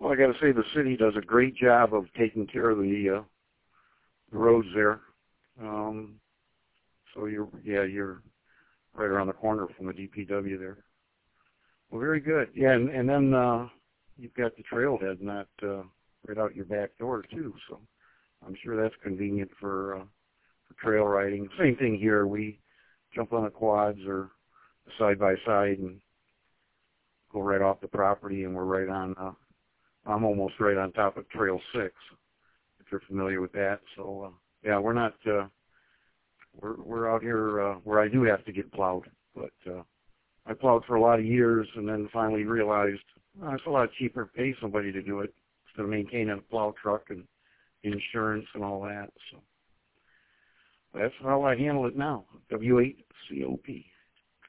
Well, I got to say the city does a great job of taking care of the roads there. So you're right around the corner from the DPW there. Well, very good. Yeah, and then you've got the trailhead not right out your back door too. So I'm sure that's convenient for trail riding. Same thing here. We jump on the quads or side by side and go right off the property, and we're right on. I'm almost right on top of Trail 6, if you're familiar with that. So yeah, we're not. We're out here where I do have to get plowed, but I plowed for a lot of years, and then finally realized it's a lot cheaper to pay somebody to do it instead of maintaining a plow truck and insurance and all that. So that's how I handle it now. W8COP.